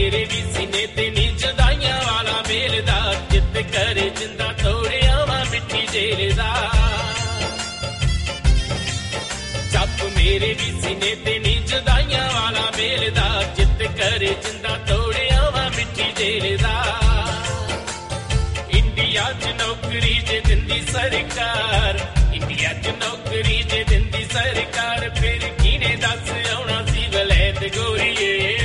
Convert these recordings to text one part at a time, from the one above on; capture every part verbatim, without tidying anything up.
ਮੇਰੇ ਵੀ ਸੀਨੇ ਤੇ ਨੀ ਜੁਦਾਈਆਂ ਵਾਲਾ ਮੇਲ ਦਾ ਜਿੱਤ ਕਰੇ ਜਿੰਦਾ ਤੋੜਿਆ ਵਾ ਮਿੱਠੀ ਜੇਲ ਦਾ ਚੱਪ ਮੇਰੇ ਵੀ ਸੀਨੇ ਤੇ ਨੀ ਜੁਦਾਈਆਂ ਵਾਲਾ ਮੇਲ ਦਾ ਜਿੱਤ ਕਰੇ ਜਿੰਦਾ ਤੋੜਿਆ ਵਾ ਮਿੱਠੀ ਜੇਲ ਦਾ ਇੰਡੀਆ 'ਚ ਨੌਕਰੀ ਜੇ ਦਿੰਦੀ ਸਰਕਾਰ ਇੰਡੀਆ 'ਚ ਨੌਕਰੀ ਜੇ ਦਿੰਦੀ ਸਰਕਾਰ ਫਿਰ ਕਿਹਨੇ ਦੱਸ ਆਉਣਾ ਸੀ ਵਲੈਤ ਗੋਰੀਏ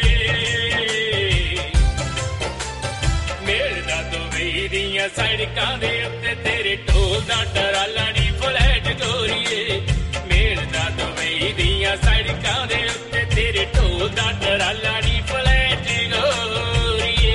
ਮਿਲਦਾ ਦੁਬਈ ਦੀਆਂ ਸੜਕਾਂ ਦੇ ਉੱਤੇ ਤੇਰੇ ਢੋਲ ਦਾ ਟਰਾਲਾ ਨੀ ਫਲੈਟ ਗੋਰੀਏ ਮਿਲਦਾ ਦੁਬਈ ਦੀਆਂ ਸੜਕਾਂ ਦੇ ਉੱਤੇ ਤੇਰੇ ਢੋਲ ਦਾ ਟਰਾਲਾ ਨੀ ਫਲੈਟ ਗੋਰੀਏ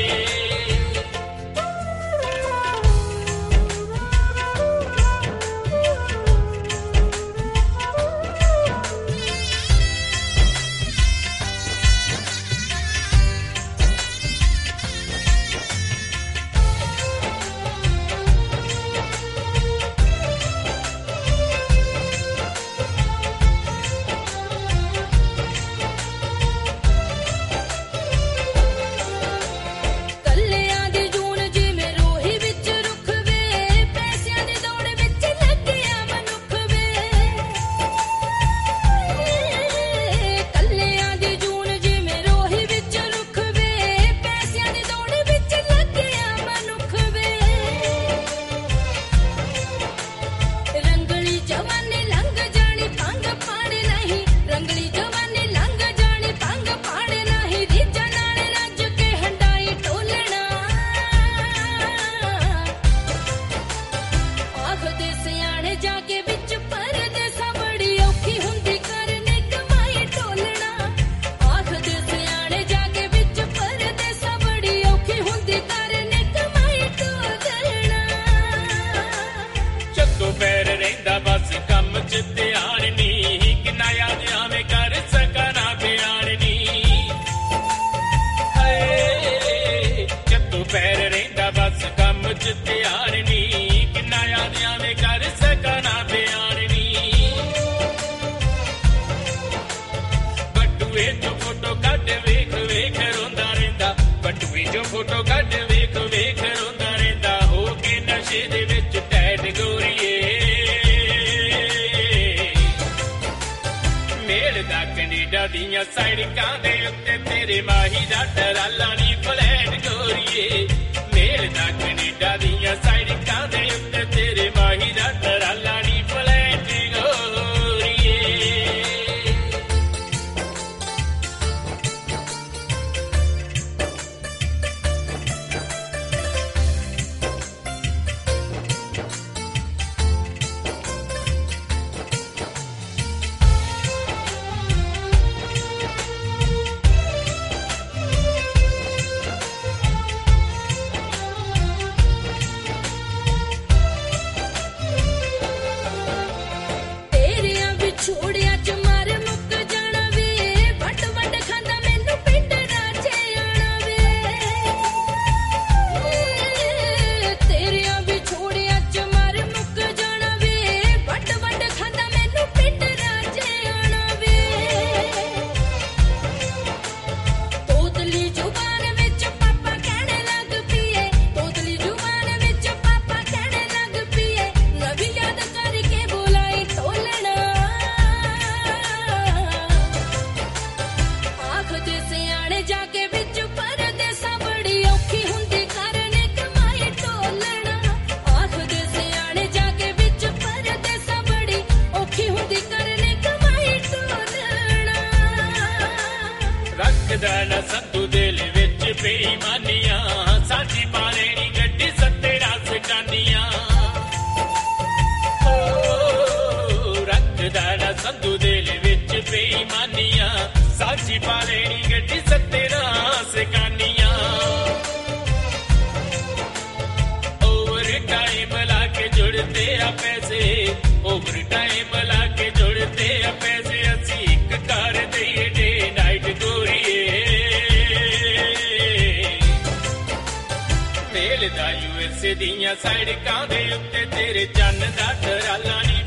ਫੋਟੋ ਕੱਢ ਵੇਖ ਵੇਖ ਰੋਂਦਾ ਰਹਿੰਦਾ ਹੋ ਕੇ ਨਸ਼ੇ ਦੇ ਵਿੱਚ ਟੈਟ ਗੋਰੀਏ ਮਿਲਦਾ ਕੈਨੇਡਾ ਦੀਆਂ ਸੜਕਾਂ ਦੇ ਉੱਤੇ ਤੇਰੇ ਮਾਹੀ ਦਾ ਟਰਾਲਾ ਨੀ ਫਲੈਟ ਗੋਰੀਏ ਮਿਲਦਾ ਕੈਨੇਡਾ ਦੀਆਂ ਸੜਕਾਂ ਦੇ ਉੱਤੇ ਤੇਰੇ ਮਾਹੀ ਦਾ ਟਰਾਲਾ ਨੀ ਫਲੈਟ ਗੋਰੀਏ ਨਾ ਸੰਧੂ ਦਿਲ ਵਿੱਚ ਬੇਈਮਾਨੀਆਂ ਸਾਡੀ ਪਾਲੇਣੀ ਗੱਡੀ ਸੱਤੇ ਰਸ ਕਾਨੀਆਂ ਹੋ ਰੱਖਦਾ ਨਾ ਸੰਧੂ ਦਿਲ ਵਿੱਚ ਬੇਈਮਾਨੀਆਂ ਸਾਡੀ ਪਾਲੇਣੀ ਗੱਡੀ ਸੱਤੇ ਰਸ ਕਾਨੀਆਂ ਓਵਰ ਟਾਈਮ ਲਾ ਕੇ ਜੁੜਦੇ ਆ ਪੈਸੇ ਓਵਰ ਟਾਈਮ ਲਾ ਕੇ ਜੁੜਦੇ ਆ ਪੈਸੇ ਅਸੀਂ ਇੱਕ ਕਰ ਦਈਏ ਡੇ ਨਾਈਟ ਗੋਰੀਏ ਮਿਲਦਾ ਯੂ ਐਸ ਏ ਦੀਆਂ ਸੜਕਾਂ ਦੇ ਉੱਤੇ ਤੇਰੇ ਚੰਨ ਦਾ ਟਰਾਲਾ ਨੀ